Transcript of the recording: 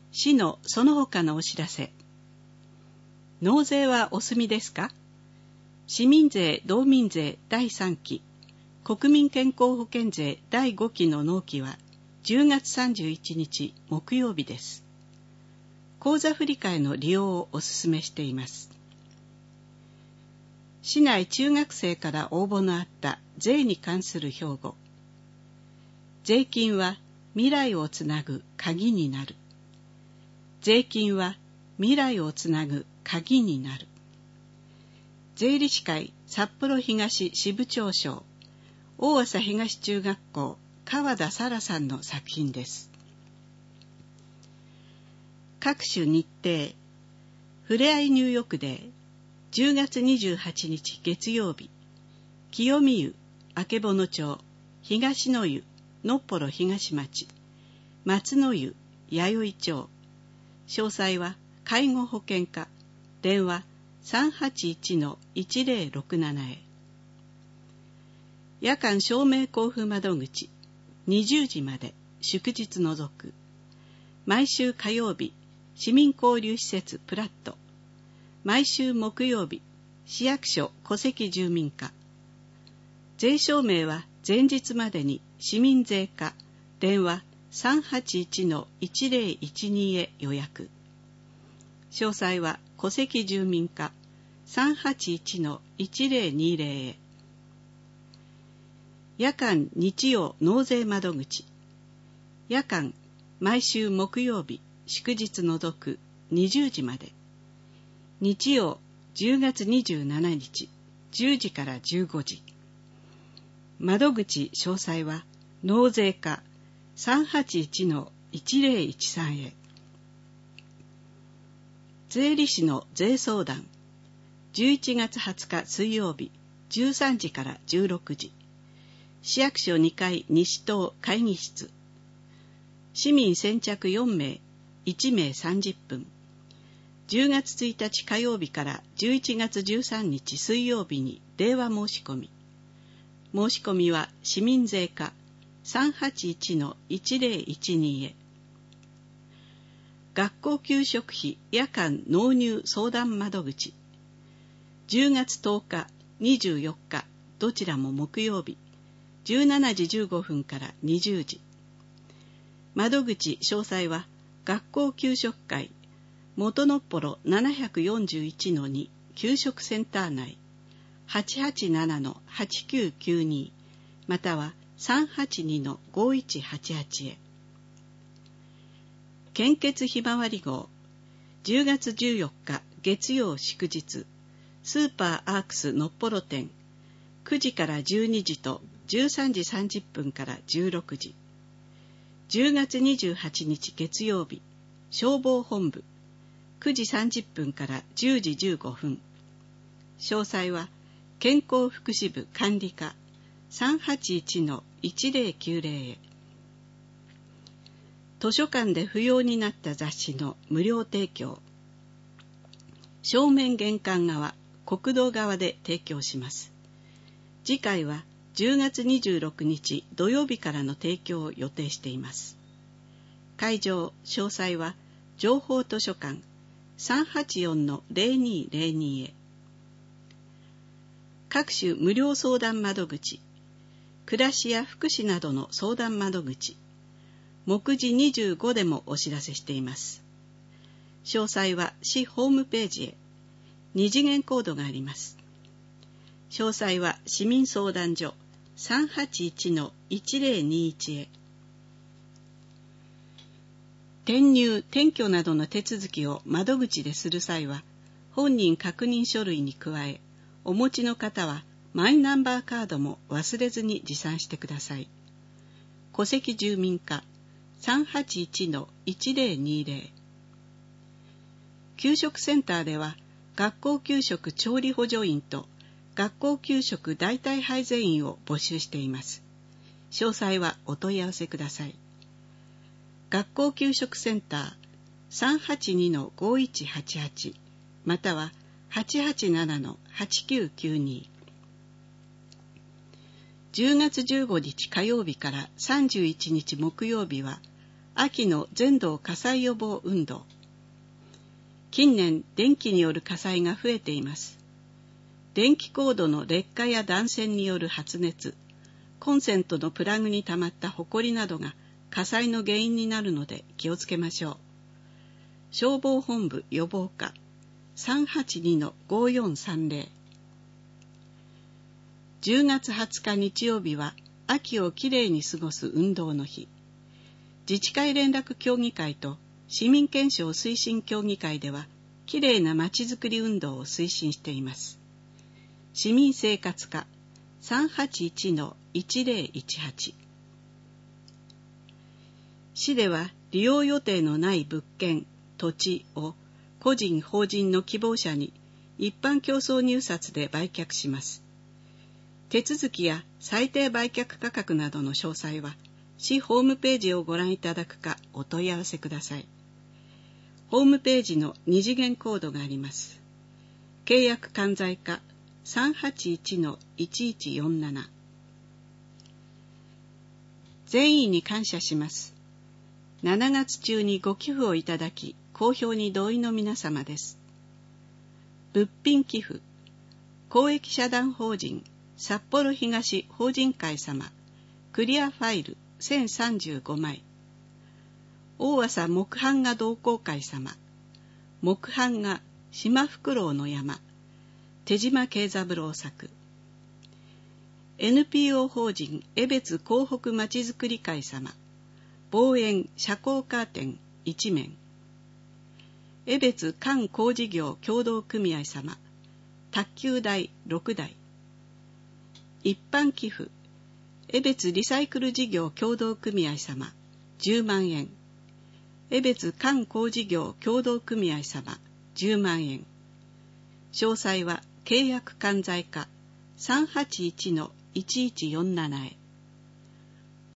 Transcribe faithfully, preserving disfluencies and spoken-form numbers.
市のその他のお知らせ。納税はお済みですか？市民税・道民税だいさんき、国民健康保険税だいごきの納期はじゅうがつさんじゅういちにち木曜日です。口座振替の利用をお勧めしています。市内中学生から応募のあった税に関する標語。税金は未来をつなぐ鍵になる。税金は未来をつなぐ鍵になる。税理士会札幌東支部長賞大朝東中学校川田沙羅さんの作品です。各種日程。ふれあい入浴デーじゅうがつにじゅうはちにち月曜日、清見湯、曙町、東の湯、のっぽろ東町、松の湯、弥生町。詳細は介護保険課、電話 さんはちいちのいちぜろろくなな へ。夜間証明交付窓口、にじゅうじまで、祝日除く。毎週火曜日、市民交流施設プラット。毎週木曜日、市役所戸籍住民課。税証明は前日までに市民税課、電話さんはちいちのいちぜろいちに へ予約。詳細は戸籍住民課さんはちいちのいちぜろにぜろへ。夜間日曜納税窓口。夜間毎週木曜日、祝日除くにじゅうじまで。日曜じゅうがつにじゅうしちにちじゅうじからじゅうごじ。窓口詳細は納税課さんはちいちのいちぜろいちさん へ。税理士の税相談じゅういちがつはつか水曜日じゅうさんじからじゅうろくじ。市役所にかい西棟会議室。市民先着よんめい、いちめいさんじゅっぷん。じゅうがつついたち火曜日からじゅういちがつじゅうさんにち水曜日に電話申し込み。申し込みは市民税課さんはちいちのいちぜろいちに へ。学校給食費夜間納入相談窓口。じゅうがつとおか、にじゅうよっか、どちらも木曜日、じゅうしちじじゅうごふんからにじゅうじ。窓口詳細は学校給食会元のっぽろ ななよんいちのに 給食センター内 はちはちななのはちきゅうきゅうに または さんはちにのごいちはちはち へ。献血ひまわり号じゅうがつじゅうよっか月曜祝日スーパーアークスのっぽろ店くじからじゅうにじとじゅうさんじさんじゅっぷんからじゅうろくじ。じゅうがつにじゅうはちにち月曜日消防本部くじさんじゅっぷんからじゅうじじゅうごふん。詳細は健康福祉部管理課さんはちいちのいちぜろきゅうぜろ へ。図書館で不要になった雑誌の無料提供。正面玄関側、国道側で提供します。次回はじゅうがつにじゅうろくにち土曜日からの提供を予定しています。会場、詳細は情報図書館さんはちよんのぜろにぜろに へ。各種無料相談窓口、暮らしや福祉などの相談窓口、目次にじゅうごでもお知らせしています。詳細は市ホームページへ。二次元コードがあります。詳細は市民相談所さんはちいちのいちぜろにいち へ。転入・転居などの手続きを窓口でする際は、本人確認書類に加え、お持ちの方はマイナンバーカードも忘れずに持参してください。戸籍住民課さんはちいちのいちぜろにぜろ。給食センターでは、学校給食調理補助員と学校給食代替配膳員を募集しています。詳細はお問い合わせください。学校給食センターさんはちにのごいちはちはちまたははちはちななのはちきゅうきゅうに。じゅうがつじゅうごにち火曜日からさんじゅういちにち木曜日は秋の全道火災予防運動。近年、電気による火災が増えています。電気コードの劣化や断線による発熱、コンセントのプラグに溜まったホコリなどが火災の原因になるので気をつけましょう。消防本部予防課 さんはちにのごよんさんぜろ。じゅうがつはつか日曜日は秋をきれいに過ごす運動の日。自治会連絡協議会と市民憲章推進協議会ではきれいなまちづくり運動を推進しています。市民生活課 さんはちいちのいちぜろいちはち。市では利用予定のない物件、土地を個人・法人の希望者に一般競争入札で売却します。手続きや最低売却価格などの詳細は市ホームページをご覧いただくかお問い合わせください。ホームページの二次元コードがあります。契約管財課 さんはちいちのいちいちよんなな。善意に感謝します。しちがつ中にご寄付をいただき、公表に同意の皆様です。物品寄付、公益社団法人札幌東法人会様、クリアファイルせんさんじゅうごまい。大浅木版画同好会様、木版画島フクロウの山、手島慶三郎作。エヌピーオー 法人江別港北まちづくり会様、望遠遮光カーテンいちめん。江別環工事業協同組合様、卓球台ろくだい。一般寄付、江別リサイクル事業協同組合様、じゅうまんえん。江別環工事業協同組合様、じゅうまんえん。詳細は契約管財課 さんはちいちのいちいちよんなな へ。